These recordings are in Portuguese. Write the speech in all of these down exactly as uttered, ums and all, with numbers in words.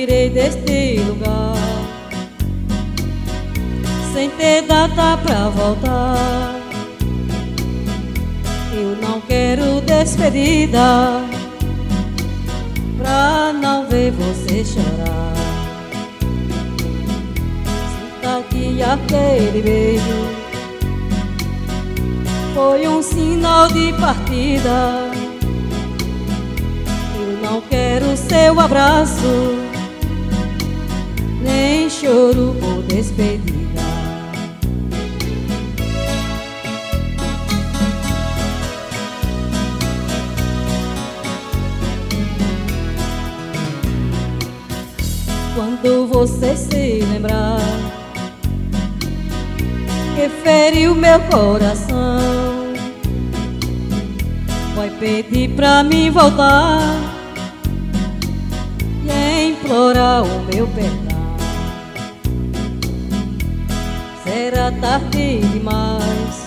Partirei deste lugar sem ter data pra voltar. Eu não quero despedida pra não ver você chorar. Sinta que aquele beijo foi um sinal de partida. Eu não quero seu abraço, nem choro por despedida. Quando você se lembrar que feriu meu coração, vai pedir pra mim voltar e implorar o meu perdão. Será tarde demais,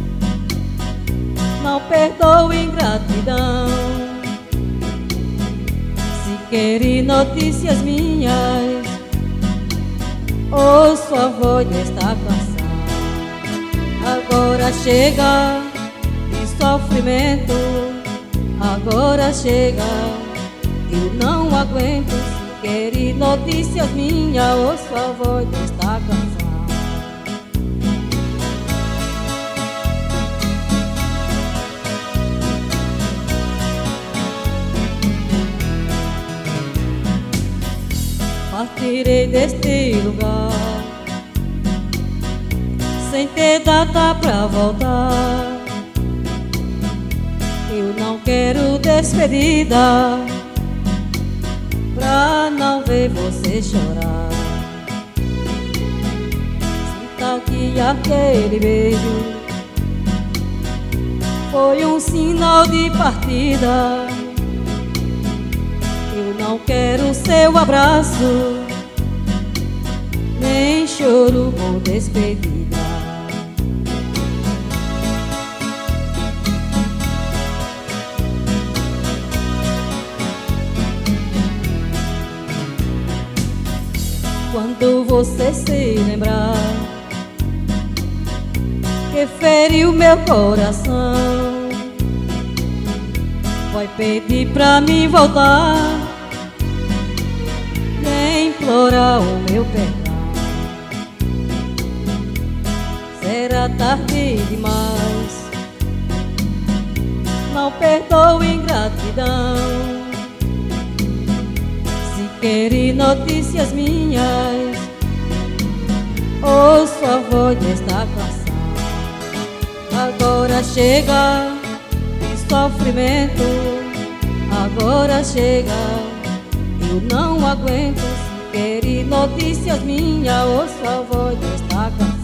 não perdoe ingratidão. Se querer notícias minhas, ou sua voz está cansada. Agora chega de sofrimento, agora chega, eu não aguento. Se querer notícias minhas, ou sua voz está cansada. Partirei deste lugar sem ter data pra voltar. Eu não quero despedida pra não ver você chorar. Sinta que aquele beijo foi um sinal de partida. Eu não quero seu abraço, nem choro por despedida. Quando você se lembrar que feriu meu coração, vai pedir pra mim voltar e implorar o meu perdão. Será tarde demais, não perdoe ingratidão. Se querer notícias minhas, ou sua voz está cansada. Agora chega de sofrimento, agora chega, eu não aguento. Se querer notícias minhas, ou sua voz está cansada.